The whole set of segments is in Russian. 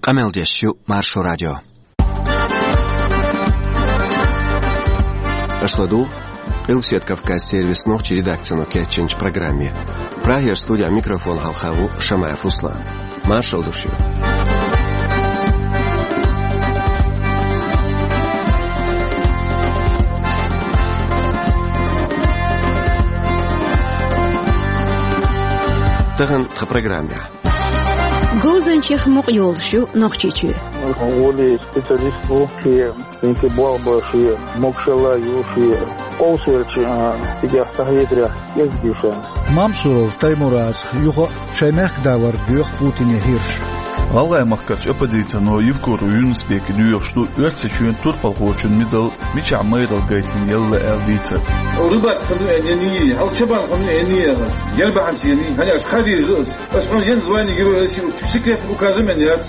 Qameldeshu Marsho Radio. Ашладу Илсет Кавказ сервис ночи редакцию кетченч программе. Прагер студия микрофон Халхаву Шамаев Руслан. Маршал душу. Таган в программе. Гозанчих мокьёлшу нохчичу. Оли специалисту, инки болбаши, мокшала юши, олсерчи, тига сахедря, ездиша. Мамсуров Таймураз, юхо шаймах давар дюх Путине хирш. Аллай махкач оппозиция, но Евгору Юнспек дюх, что өрцечуен турпалхочун мидал, мича майдал гайтин елла эрдица. ربط يعني أو شباب يعني يربح يعني هني أشخاصي زوج أشخاص ينزواني يقولوا يصيروا شكل مكازم يعني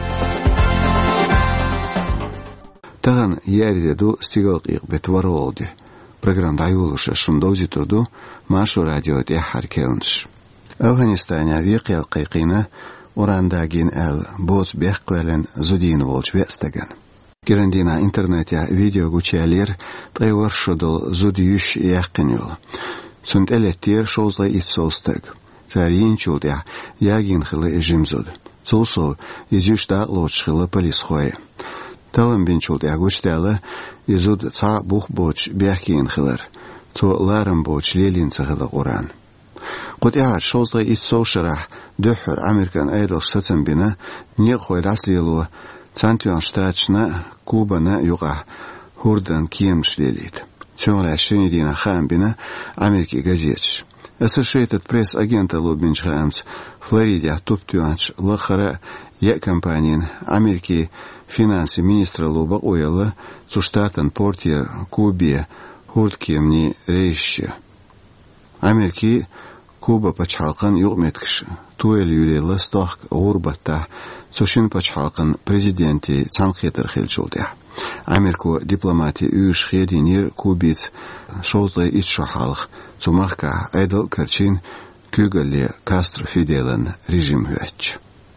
Таган яриду стигал бетваролди. Программ даюлуша шундози турду Машу радио дяхар келнш. Афганистане виқял қайқина урандагин эл боз бехквелен зудин волч вестаган. Герандина интернете видео гучалер тайвар шудал зудюш яқинюл. Цунд элеттер шозла итсолстаг. Зарин чулдя ягин хилы ежимзуд. Цулсол изюшта лочхилы полисхое. Талам бинчулдя гучтала изуд ца бух боч бяхкин хилар. Цу ларам боч лелин цахилы уран. Qut'aat şozda itsovşarah döhür Amerikan Idol satsan bina niqoy dasliyelu Santiago ştatçına Kubana yuqa hurdan kiyemşlelit. Çöğla şenidina xam bina Amerika gazetç. Associated Press agenta Lubinch Hams Florida tuptuanç lakhara ya kampaniyin Amerika finansi ministra Luba oyala zu ştatan portier Kubiya hurdkiyemni reişçi. Amerika Kuba paçhalqan yuqmetkış tuel yurela stoq gurbata Sushin paçhalqan prezidenti Çanqeter xelçulda. Amerika diplomati üş xedinir Kubits şozda içşahalq Çumaqqa Aydal Karchin Kügeli Castro Fidel'in rejim hüetç.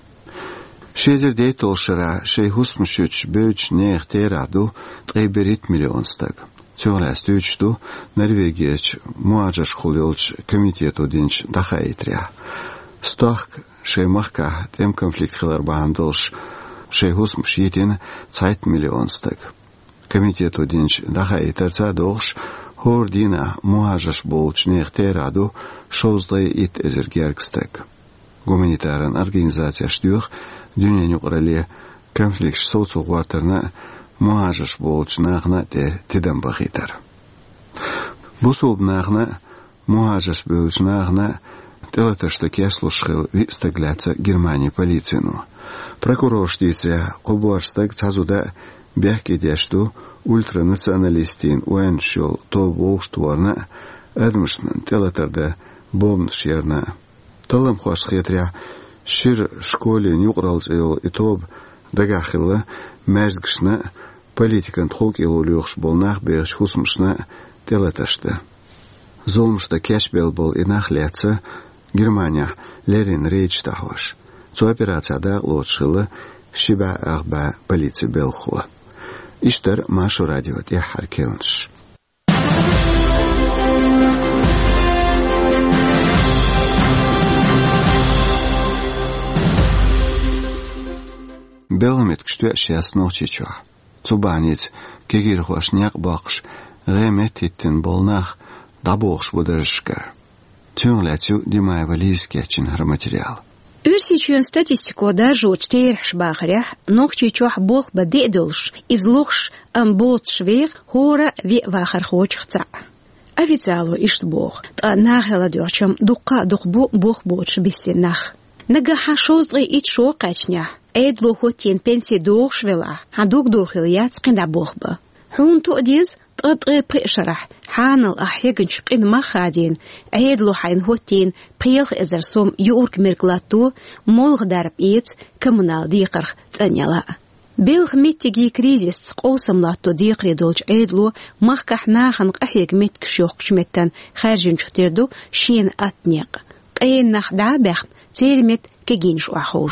Şezer deytolşara Şeyhusmuşuç böç nehteradu 3 milyon stag. Цёрас тючту Норвегияч муаджаш хулёлч комитету динч дахайтря. Стах шеймахка тем конфликт хилар баандолш шейхусм шитин цайт миллионстаг. Комитету динч дахайтрца дохш хордина муаджаш болч нехтераду шозлай ит эзергергстаг. Гуманитаран организация штюх дюня нюqrali конфликт соцугвартерна Muhajış bolç nağna tidem baxitar. Bu sob nağna muhajış bolç nağna telatashta keslushkhil vistaglatsa Germaniya politsiyanu. Prokuror shtitsa qobuarstag tsazuda behkedeshtu ultranasionalistin uenshol tobolshtuarna admishnan telatarda bomnshyerna. Talam khoshkhiatra shir shkolin yuqralzil itob dagakhilla мәждгішні политикан тхок илулюхш болнах беш хусмшна телаташты. Золмшта кешбел бол инах леца Германия лерин рейч тахваш. Цу операцияда лотшылы шиба ахба полиция белхуа. Иштер Машу радио яхар келнш. Беломет кштуя шяс нохчичуа. Цубаниц кегир хошняк бакш реметиттин болнах дабохш бударышкар. Тюнлятю димаева лискечин материал. Үрсичуен статистику даже учтейрхш бахрях нохчичуах бог бадедолш излухш амбот швех хора ви вахар хочхца. Официалу ишт бог. Нахела дёрчам дука духбу бог боч бисенах. Нагаха шоздри ит шоқачня. Эдло хотин пенсии дохшвела, хадук дохил яцкинда бохба. Хун тудиз тадре пришарах, ханал ахегнч qin махадин, эдло хайн хотин прилх эзерсом юрк мерглату, молг дарб иц коммунал диқарх цаняла. Белх миттиги кризис қосамлату диқри долч эдло махках нахан ахег митк шоқчметтан харжин чтерду шин атнеq. Qin нах дабах цермет кегинш ахожу.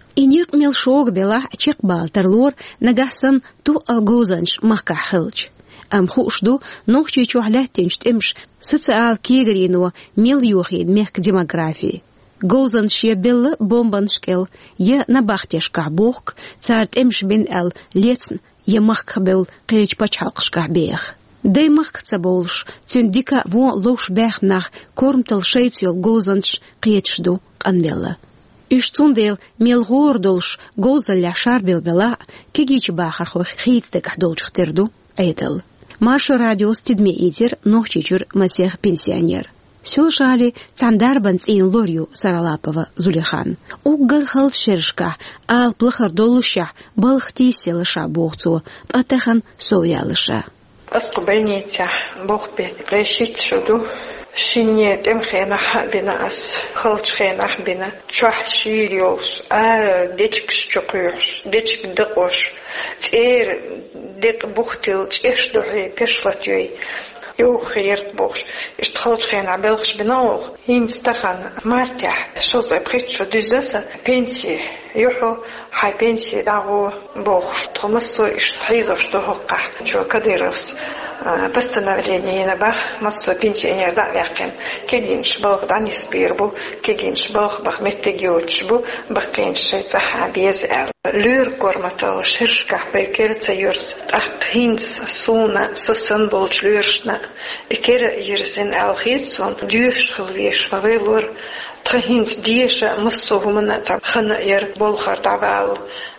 إنيق ميل شوق بلا چيق بالترلور نجحسن تو الجوزنش مكا حلج أم خوشدو نوخشي چوحلات تنشت إمش سوциал كيغرينو ميل يوخيد ميك ديموغرافي جوزنش يبل بومبنشكل ي نبختيش كعبوك تارت إمش بين ليتن يمخبل قيج بچالقش كعبيخ داي مختصبولش تنديكا وون لوش باخ ناخ كورمتل شيتيل جوزنش قيتشدو قنبلا إشتونديل ميل غوردولش جوزل شاربيل بلا كيجيش باخر خو خيتدك حدولش تردو أيدل ماشو راديو ستدمي إيدر نوخشيجر مسيح بنسيانير سوشالي تاندار بنتين لوريو سارالапова Зулихан уггар хал шершка ал плохар долуша балхти селыша бохцу атахан соялыша أسقبينيتا بوخبي ريشيت شدو شينيت خينا حبنا أس خلش خينا حبنا شوح شيريوس ديتك شقيوش ديتك دقوش تير ديك بوختيل تيش دوحي بيشلتيوي يو خير بوش اشتخلش خينا بلغش بناوغ ينستخن مرتاح شوز بخيتشو دوزاسا بنسي يوحو هاي بنسي داغو بوخ تمسو اشتحيزوش دوهقع شو كديرس постановление на бах массу пенсионер да вякен кегинш бог да не спирбу кегинш бог бах меттегиочбу бахкенш цаха без люр кормата ширшка бекерца юрс ахинс суна сосан болж люршна экер юрсен алхитсон дюшхл веш вавелор трахинс диеша массу гумна хана ер болгар давал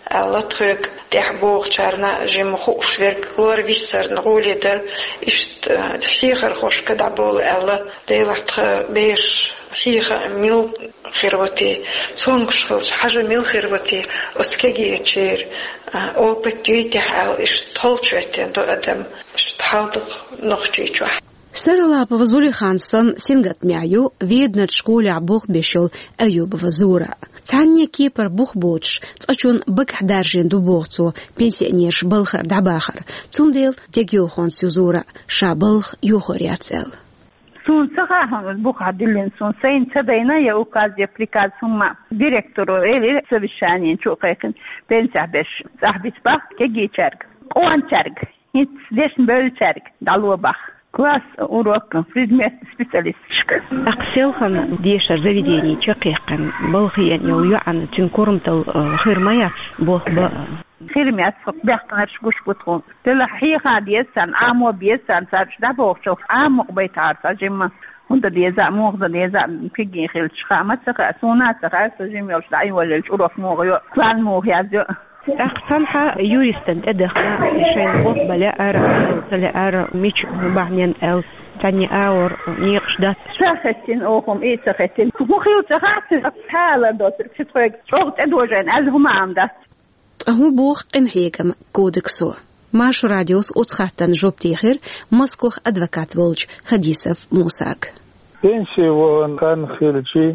لطرق تحبوق شارنا جم خوش ورك لور ويسر نقولي در إشت حيخر خوش كدعبول الله ديلت بيش حيخ ميل خيروتي صونغش خلص حاجة ميل خيروتي أسكجي تشير أو بتجيتي حال إشت هالشويتين دو أدم إشت حالدق نخجي شوح سارالапова Зулихансон сингат мяю виднат школе абух бешол Аюбова Зура. Цанне кипер бух боч, цачун бак даржин дубоцу, пенсионерш балхар дабахар. Цундел дегиохон Зура, шабалх юхоряцел. Сун сахахан бух адилин сун сейн цадайна я указе приказ сумма директору или совещание чукайкин пенсия беш. Захбисбах кегичерг. Оанчерг. Хит дешн бөлчерг далуабах. Класс урок предмет специалистишка. Акселхан дешер заведений чакекан балхиян юян тинкормтал хирмая бох ба خيرميات بيحتاج شوش بتكون تلاحيها ديسان عامو بيسان سارش دابو شوف عامو بيت عارفة جمع هند ديزا موغ ديزا كيجي خيل شخامات سكا سونات سكا سجيم يوش دعي ولا الشروف موغ يو كلان موغ يازيو أقسمها يوريستن أدخل شيء بوخ بلا أر ميش بعنين أو تاني أور نيقش دات شاختين أوهم إيه شاختين مخيو شخات حالة دوتر كتفرق شوقت أدوجين أزهم عام دات هو بوخ إنهيكم كودكسو ماش راديوس أتخاتن جوب تيخير مسكوخ أدفكات بولج خديسف موساك بنسي وكان خيلشي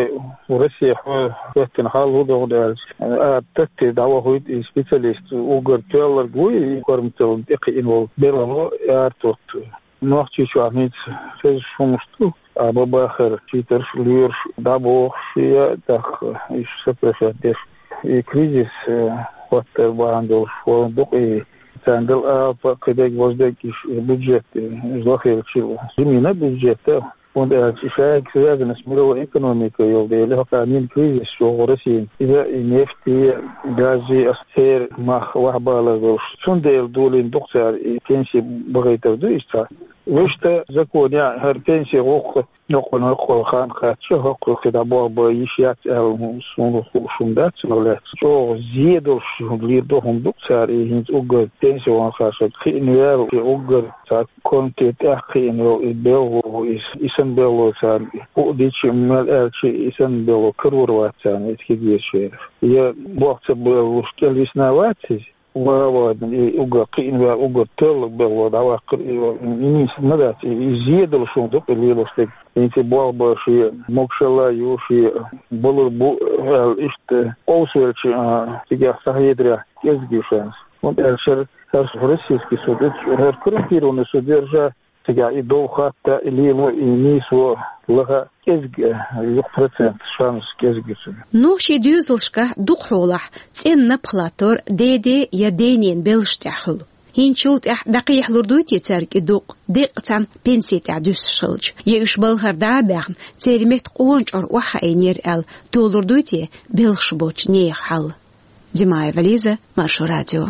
ورسي حوتين حال هو ده تتي دعوة هو سبيشاليست وقر تيلر قوي كورمتل دقي إنه بيرلو يارتوت نوختي شو عميد فيش شمشتو أبو باخر تيتر لير دابو شيء دخ إيش سبرشة دش كريزيس وقت باندو شو دقي تندل كده وزدك بودجت زاخر شيء زمينا بودجت und شايك связано с мировой экономикой يوم قانون كريزيس وغرسين إذا نفتي غازي أستير مخ وحبالة شون ديل دولين دكتور كنسي بغيت ودويستا وشتا زكون يعني هر كنسي غوق نقول خان خاتشة غوق كده بابا يشيات سون شوندات ولا شو زيادة شو ليردهم دكتور هنز أوجر كنسي وانخاشة خينيار أوجر كنت تأخي إنه البلو إسم بلو سان وديش مال أرشي إسم بلو كرور واتسان إتكيد شيء يا وقت بلو شكل إسناواتي ووادن أوجر قين وأوجر تل بلو دواقر إنيس مدات زيادة شوندق اللي لستك إنتي بوالبا شيء مكشلا يوشي بلو بو إشت أوسورشي تيجي صحيح يزجيشانس وانت أرشر российский суд, коррумпированный суд держа, и до хата или нису لها كزج يقفرتين شانس كزج نوشي ديوزلشكا دقحولح تين نبخلاتور ديدي يدينين بلشتاخل هين شولت دقيح لردوتي تارك دوق دقتان بنسيت عدوس شلج يوش بالهر دابعن تيرمت قونجر وحا اينير ال تولردوتي بلشبوش نيخ حل دماء فاليزة مارشو راديو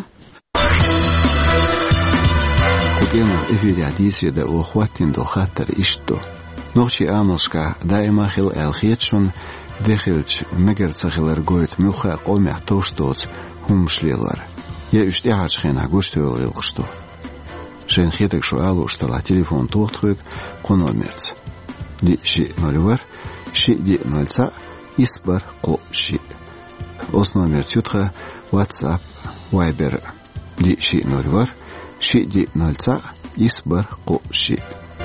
كوكيما إفيد عديسي دا وخواتين دو خاطر إشتو نوخشي آملشكا دائما خل الخيتشون دخلش مجر تخل رجويت ملخا قومي عطوشتوت هم شليلار يا اشتعاج خين عجوشتو الغلقشتو شين خيتك شو قالو اشتلا تليفون توختوك قنو مرت دي شيء نوريور شيء دي نولتا إسبر قو شيء أصنا مرتيوتخا واتساب وايبر دي شيء نوريور شيء دي نولتا إسبر قو شيء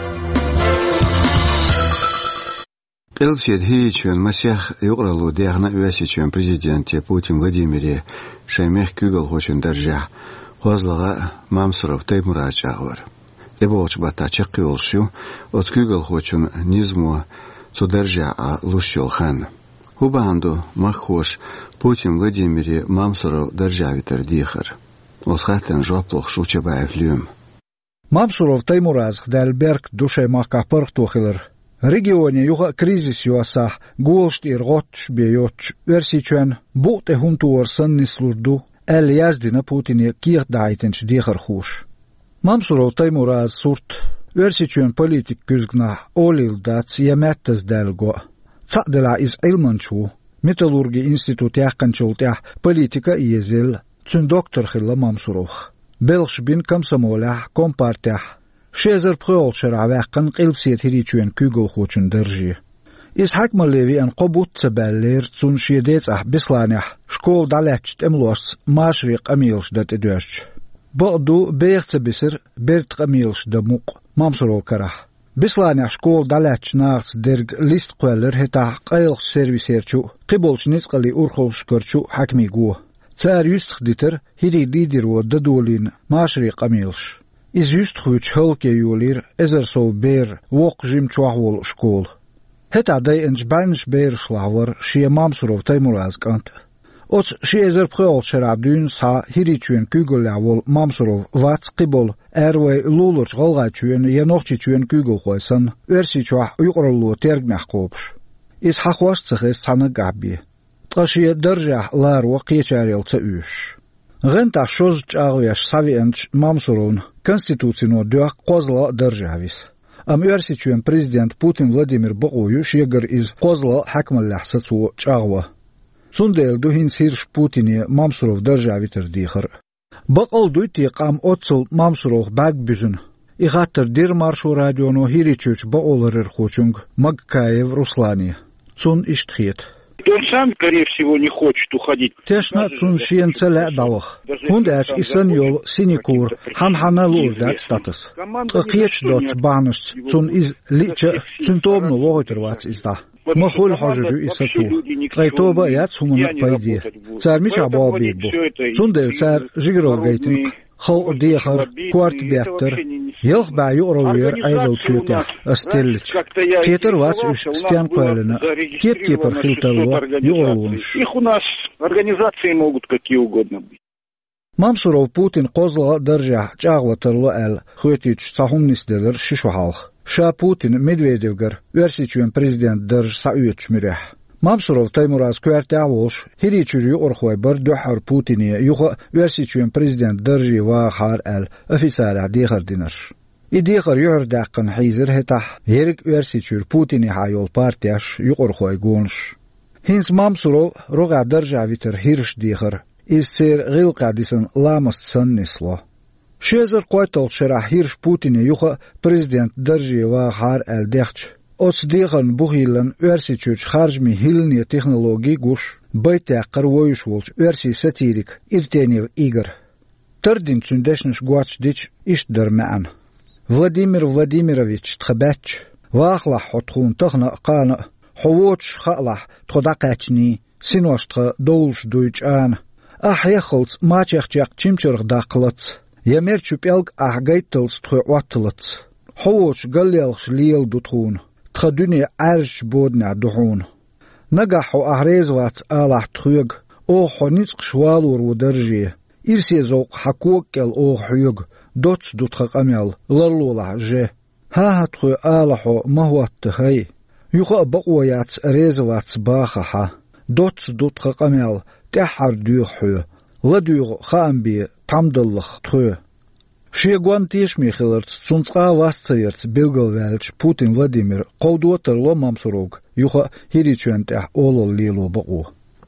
قلبشيد هيچون مسيح يقرلو ديغنا واسيچون президент Путин Владимир شيمخ كوغل خوچون درجه خوازلغا مامسرов Теймурач агвар эбоч бата чеккиолшу от كوغل خوچون низму цо درجه а лушол хан хубанду махош Путин Владимир мамсров درجه витер дихар осхатен жоплох шучабаев люм мамсров Теймураз дальберг душе макапар тохилер регионе юга кризис юаса голштир готш беёч версичен бухте хунтуорсан нислурду эл яздина Путине кир дайтенч дихар хуш мамсуров Теймураз сурт версичен политик күзгна олил дац яметтас делго цадела из илманчу металлурги институт яқанчултя политика иезел цун доктор хилла мамсуров белш бин комсомоля компартия شيزر بخول شرع واقن قلب سيت هريچون كوغل خوچن درجي إسحاق مليوي أن قبوت تبالير تون شيديت بسلانح شكول دالاتش تملوس ماشريق أميلش دات إدوش بقدو بيغت بسر بيرت أميلش دموق مامسرو كرح بسلانح شكول دالاتش ناغس درج ليست قوالر هتا قيلخ سيرفيسيرچو قبولش نسقلي أورخوش كرچو حكمي قوه تار يستخ ديتر هيري ليدر وددولين ماشريق أميلش إز يستخوش هلك يولير إزر سو بير وق جيم چوحول شكول هتا داي انج بانش بير شلاور شي مامسرو Теймураз كانت اوس شي إزر بخول شراب دون سا هيريچون كوغل لعول مامسرو واتس قبول اروي لولرش غلغاچون ينوخچون كوغل خويسن ورسي چوح يقرلو ترگ محقوبش إز حقواش تخيس سانا قابي تغشي درجة لار وقيچاريل تأوش غنتا شوزچ اغويش ساوي انج مامسرون конституцийно дуак козла державис ам версичуен президент Путин Владимир Богоюш егер из козла хакмаллахса цу чагва сундел духин сирш Путине мамсуров державитер дихар бакол дуйти кам отсул мамсуров баг бүзүн игатер дир маршу радионо хиричуч баоларер хочунг Магкаев Руслани цун иштхет Он сам, скорее всего, не хочет уходить. Тешна цун шиен целя давах. Хундаш исан йол синикур ханхана лурдат статус. Қиеч доч баныш цун из лича цун тобну логотервац изда. Махул хожду исацу. Трайтоба я цумуна пайди. Цар миша бабибу. Цун дел цар жигрол гейтин. خو ديخر كوارت بيتر يلخ بايو روير ايرل تشوتا استيلچ كيتر واتس уж стян палена кепкепер хилтало юолунш их у нас организации могут какие угодно быть мамсуров Путин козла держа чагватерло эл хветич сахумнисдер шишвахалх ша Путин Медведевгер версичуен президент держ сауечмирeh مامسرov Теймураз كوارتاوش هريچوري اورخوي بر دوحر بوتيني يوخ ورسيچون президент درجي واخار ال افيسال ديخر دينش يديخر يردقن حيزر هتح يرك ورسيچور بوتيني هايول بارتياش يقورخوي گونش هينس مامسرov روغا درجا ويتر هيرش ديخر إسير غيل قادسن لامس سنسلو شيزر قويتل شرح هيرش بوتيني يوخ президент درجي واخار ال ديخش Оц диган бухилан версичуч харжми хилни технологии гуш байта qarwoyush волч верси сатирик иртенев игр тардин цундешнш гуачдич иштдерман Владимир Владимирович тхабач вахла хотхун тахна qana ховоч хала тходакачни синоштха доулш дуйчан ахяхолц мачахчак чимчург дақлац ямерчупелг ахгайтылс тхуатлац ховоч галлелш лиел дутхун تخدني عرش بودنا دحون نجحوا أهريز وات آلح تخيج أو حنيتق شوالور ودرجي إرسي زوق حكوك أو حيج دوتس دوتخ أميال لرلولا جه ها تخي آلحو ما هو التخي يخا بقويات ريزوات باخها دوتس دوتخ أميال تحر ديوحو لديوغ خامبي تامدلخ تخي شيغوان تيشمي خلرت سونصقا واستصيرت بيلغلوالج بوتين فلاديمير قودوتر لمامسروغ يخا هيريچوان تح اولول ليلو بقو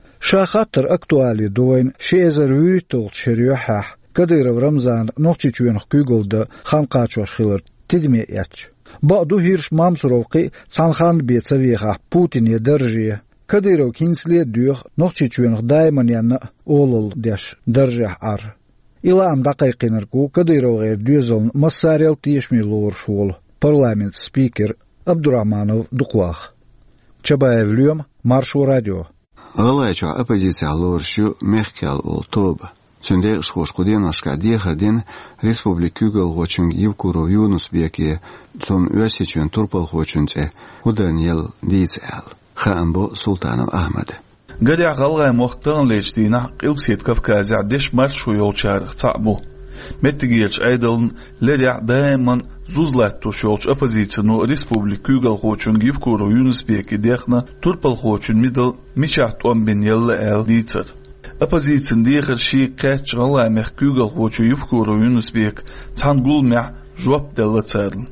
شاخاتر اكتوالي دوين شيزر ويتول شريوحح كدير رمضان نوتشيچوين كوغولد خانقاچور خلرت تدمي ياتش بعدو هيرش مامسروغي صانخان بيتسويخا بوتين يدرجي كديرو كينسلي ديوخ نوتشيچوين دايمن ين اولول داش درجه ار إلام دقيقينركو كديرو غير ديزون مساريل تيشمي لور شول парламент спикер Абдурахманов Дуквах. Чабаев Льем, Маршу радио. Алайчо оппозиция лоршу мехкал ол тоба. Цунде схошкуденаска дехардин республикугал хочун Евкуров Юнус беке цун өсичен турпал хочунце ударнел дицел. Хаамбо Султанов Ахмад. قدع غلغة مختان ليجدينا قلبسيت كفكازي عدش مرشو يولشارخ تعبو متجيلش أيضاً لدع دائماً زوزلاتو شولش أبازيتنو ريسبوبليكوغال خوچون جيبكورو يونس بيكي ديخنا توربال خوچون ميدل ميشاهت وان بين يلا ديتر أبازيتن ديخر شي قاتش غلغة مخكوغال خوچو يبكورو يونس بيك تانقول مع جواب دل تارن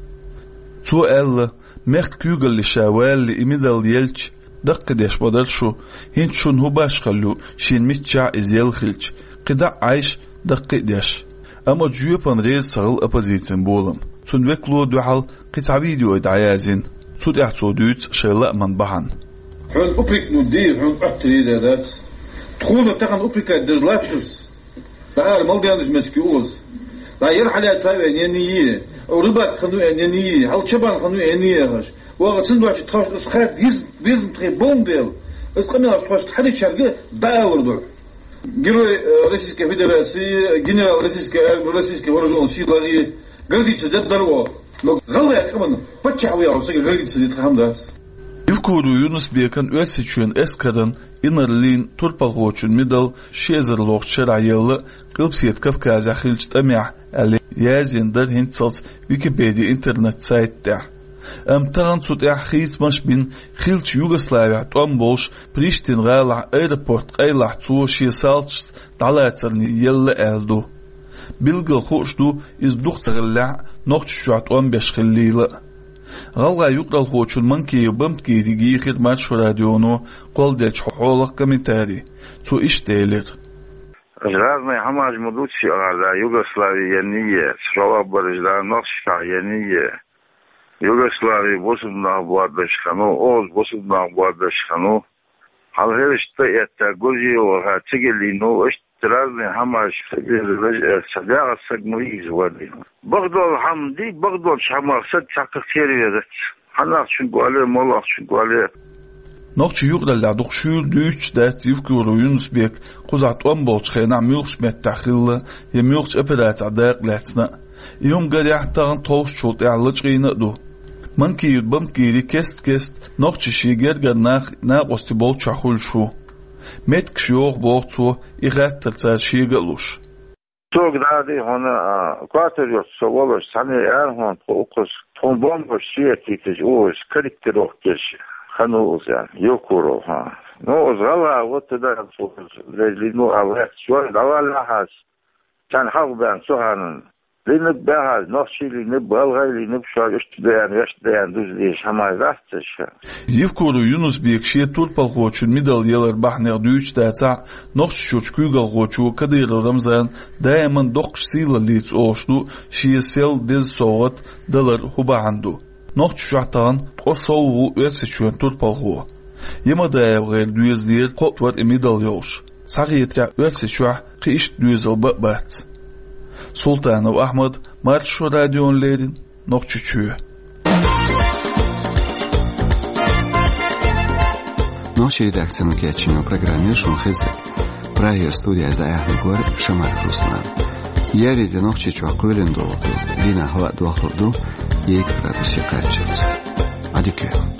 تو ألا مخكوغال لشاوال لإميدل يلش دق ديش بدرشو هين شون هو باش خلو شين متشع إزيل خلش قدع عايش دق ديش أما جيوبان ريز سغل أبازيتن بولم تون وكلو دوحل قطع فيديو إدعيازين تود احتو دوت شيلاء من بحن حول أبريك ندير حول أبتري دادات تخونا تقن أبريكا درلاتس تعال مالديان جمسكي أوز لا يرحل يتساوي أنيانية أو ربات خنو أنيانية هل شبان خنو أنيانية وقت سندوش تخش اسخات بيزم تخي بونديل اسقمنا تخش حد شرقه باوردو جيرو روسيسكا فيدراسي جنرال روسيسكا ورجون شيلاغي غادي تجد دروا غلا كمان بتشعوي اوسك غادي تجد خمداس يفكروا يونس بيكن أسيتشون إسكرن إنرلين توربالغوتشون ميدل شيزر لوخ شرعيل قلبسيت كفكازا خلج تميع على يازين در هنتسلت ويكيبيديا إنترنت سايت تاع تغن صوت خيز مش بين خيلش يوغوسلافيا توم بولش بريشتين غالع ايربورت قيلع تو شي سالتش دالاترني يلا الدو بيلغل خوشدو از دوختغلع نوخش شوات 15 خليله غالغا يقرال خوشون منكي بمتكي ديجي خدمات شو راديونو قول دلش حولق كومنتاري تو اشتيلر Разные хамаж мудучи على يوغوسلافيا نية سروا برجلا نوخشا ينية يوغوسلافيا بوسنا بوادشخانو اوز بوسنا بوادشخانو هل هرشتا يتاغوزي وها تيجلينو اشترازني هماش صداقة سجمويز ودي بغدول حمدي بغدول شمار سد ساكتيري يدت حناق شنقو عليه مولاق شنقو عليه نوخش يقدر لعدوخ شول دوش دات يفكروا يونس بيك قزعت أمبولش خينا ميلخش متاخيل يميلخش أبرات عداق لاتنا يوم قد يحتاغن طوش شوط اعلج غينقدو منكي يدبمكي كست نوخش شيجر قد ناق استبول شاخول شو متك شيوخ بوغتو إغات تلتار شيغلوش توق دادي هنا كواتر يتصولش سنة هون توقس تون بومبر شيئتي تجوز كاركتروخ كيش خنوز يعني يوكورو ها نوز غلا وتدار لنو أوهات شوي غلا لحاس كان حقبان سوهانن لنب بهاز نفسي لنب بالغاي لنب شو يشتديان دوز ليش هما يغاستش يفكروا يونس بيكشي توربال غوچون ميدل يلر بحنير دوش داتا نوخش شوچ كوغل غوچو كدير رمزان دائما دوخش سيلا ليتس اوشدو شي سيل ديز صوت دلر هبا عندو نوخش شعطان قصو ويرسيچون توربال غو يما دايب غير دوز دير قوتور ميدل يوش ساقيترا ويرسيچوح قيش دوزل بقبات سلطان وأحمد مرشو راديون ليرين نوخشوچو نوشي редакция мукячиню программе шунхезе прайер студия здаахны гор Шамар Руслан яри де нохчичу акылен долду дина хава дуахурду ек градус якарчиц Adike.